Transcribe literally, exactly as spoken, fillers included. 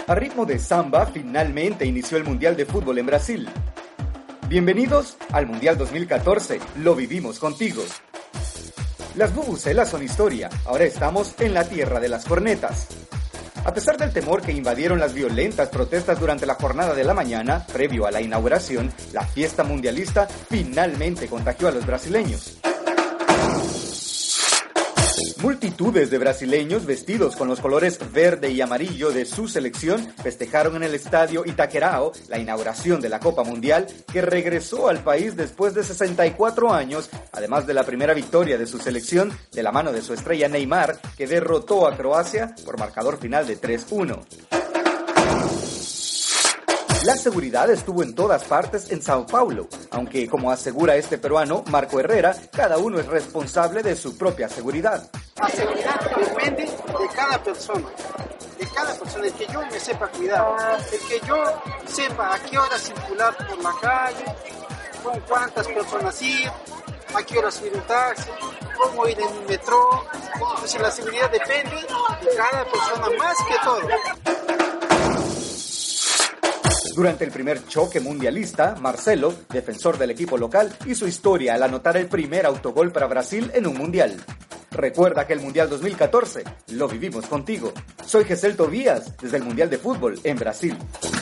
A ritmo de samba, finalmente inició el Mundial de Fútbol en Brasil. Bienvenidos al Mundial dos mil catorce, lo vivimos contigo. Las bubucelas son historia, ahora estamos en la tierra de las cornetas. A pesar del temor que invadieron las violentas protestas durante la jornada de la mañana, previo a la inauguración, la fiesta mundialista finalmente contagió a los brasileños. Multitudes de brasileños vestidos con los colores verde y amarillo de su selección festejaron en el estadio Itaquerão la inauguración de la Copa Mundial que regresó al país después de sesenta y cuatro años, además de la primera victoria de su selección de la mano de su estrella Neymar, que derrotó a Croacia por marcador final de tres uno. La seguridad estuvo en todas partes en Sao Paulo, aunque, como asegura este peruano, Marco Herrera, cada uno es responsable de su propia seguridad. La seguridad depende de cada persona, de cada persona, el que yo me sepa cuidar, el que yo sepa a qué hora circular por la calle, con cuántas personas ir, a qué hora subir un taxi, cómo ir en un metro. Entonces la seguridad depende de cada persona más que todo. Durante el primer choque mundialista, Marcelo, defensor del equipo local, hizo historia al anotar el primer autogol para Brasil en un mundial. Recuerda que el Mundial dos mil catorce lo vivimos contigo. Soy Gesell Tobías, desde el Mundial de Fútbol en Brasil.